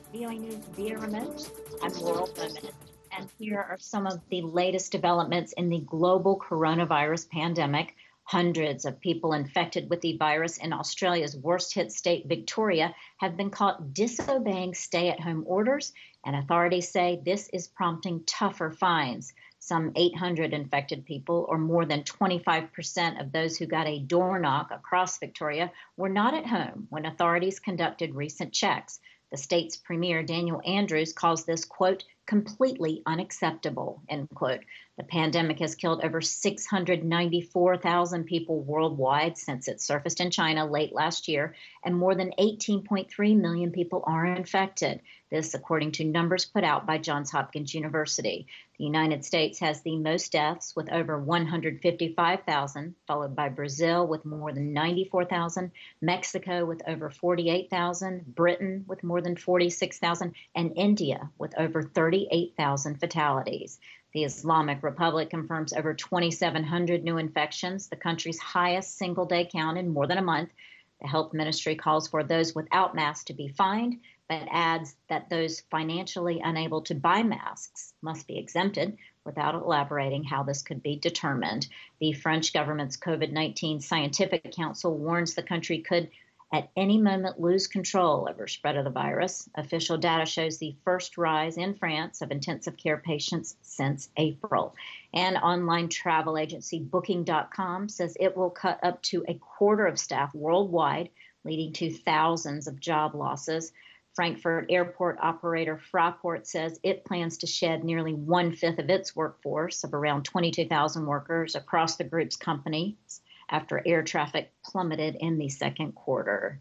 VOA News via remote. I'm Laurel Bowman, and here are some of the latest developments in the global coronavirus pandemic. Hundreds of people infected with the virus in Australia's worst hit state, Victoria, have been caught disobeying stay-at-home orders, and authorities say this is prompting tougher fines. Some 800 infected people, or more than 25% of those who got a door knock across Victoria, were not at home when authorities conducted recent checks. The state's premier, Daniel Andrews, calls this, quote, completely unacceptable, end quote. The pandemic has killed over 694,000 people worldwide since it surfaced in China late last year, and more than 18.3 million people are infected. This, according to numbers put out by Johns Hopkins University. The United States has the most deaths with over 155,000, followed by Brazil with more than 94,000, Mexico with over 48,000, Britain with more than 46,000, and India with over 38,000 fatalities. The Islamic Republic confirms over 2,700 new infections, the country's highest single-day count in more than a month. The health ministry calls for those without masks to be fined, but adds that those financially unable to buy masks must be exempted, without elaborating how this could be determined. The French government's COVID-19 Scientific Council warns the country could at any moment lose control over spread of the virus. Official data shows the first rise in France of intensive care patients since April. And online travel agency Booking.com says it will cut up to a quarter of staff worldwide, leading to thousands of job losses. Frankfurt airport operator Fraport says it plans to shed nearly 1/5 of its workforce of around 22,000 workers across the group's companies after air traffic plummeted in the second quarter.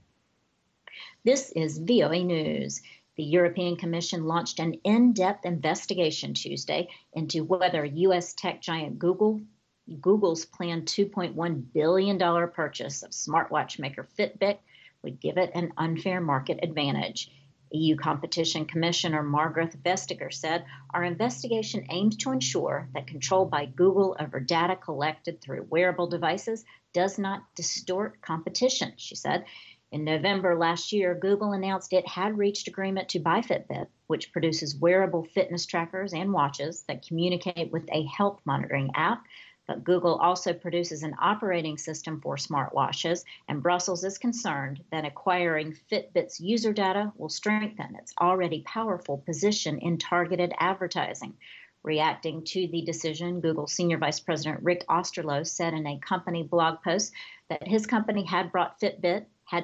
This is VOA News. The European Commission launched an in-depth investigation Tuesday into whether U.S. tech giant Google's planned $2.1 billion purchase of smartwatch maker Fitbit would give it an unfair market advantage. EU Competition Commissioner Margrethe Vestager said, our investigation aims to ensure that control by Google over data collected through wearable devices does not distort competition, she said. In November last year, Google announced it had reached agreement to buy Fitbit, which produces wearable fitness trackers and watches that communicate with a health monitoring app. But Google also produces an operating system for smartwatches, and Brussels is concerned that acquiring Fitbit's user data will strengthen its already powerful position in targeted advertising. Reacting to the decision, Google Senior Vice President Rick Osterloh said in a company blog post that his company had bought Fitbit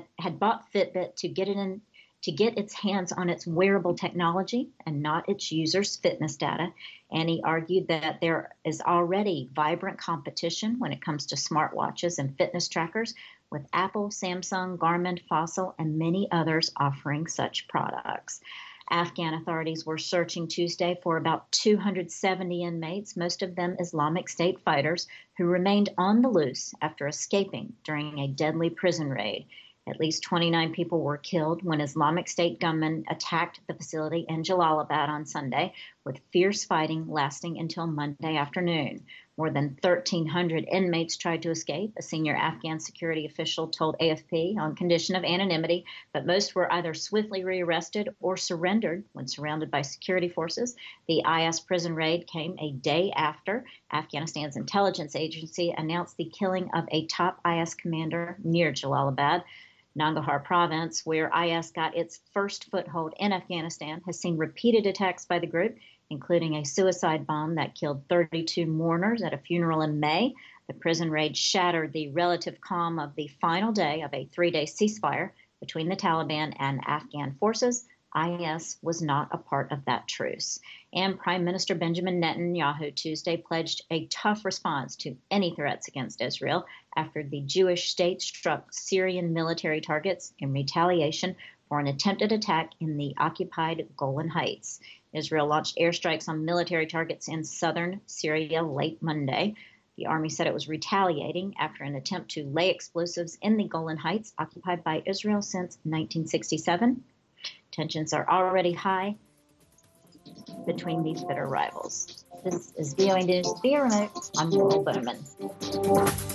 to get its hands on its wearable technology and not its users' fitness data. And he argued that there is already vibrant competition when it comes to smartwatches and fitness trackers, with Apple, Samsung, Garmin, Fossil, and many others offering such products. Afghan authorities were searching Tuesday for about 270 inmates, most of them Islamic State fighters, who remained on the loose after escaping during a deadly prison raid. At least 29 people were killed when Islamic State gunmen attacked the facility in Jalalabad on Sunday, with fierce fighting lasting until Monday afternoon. More than 1,300 inmates tried to escape, a senior Afghan security official told AFP, on condition of anonymity, but most were either swiftly rearrested or surrendered when surrounded by security forces. The IS prison raid came a day after Afghanistan's intelligence agency announced the killing of a top IS commander near Jalalabad. Nangarhar province, where IS got its first foothold in Afghanistan, has seen repeated attacks by the group, including a suicide bomb that killed 32 mourners at a funeral in May. The prison raid shattered the relative calm of the final day of a 3-day ceasefire between the Taliban and Afghan forces. IS was not a part of that truce. And Prime Minister Benjamin Netanyahu Tuesday pledged a tough response to any threats against Israel after the Jewish state struck Syrian military targets in retaliation for an attempted attack in the occupied Golan Heights. Israel launched airstrikes on military targets in southern Syria late Monday. The army said it was retaliating after an attempt to lay explosives in the Golan Heights, occupied by Israel since 1967. Tensions are already high between these bitter rivals. This is VOA News via remote. I'm Laurel Bowman.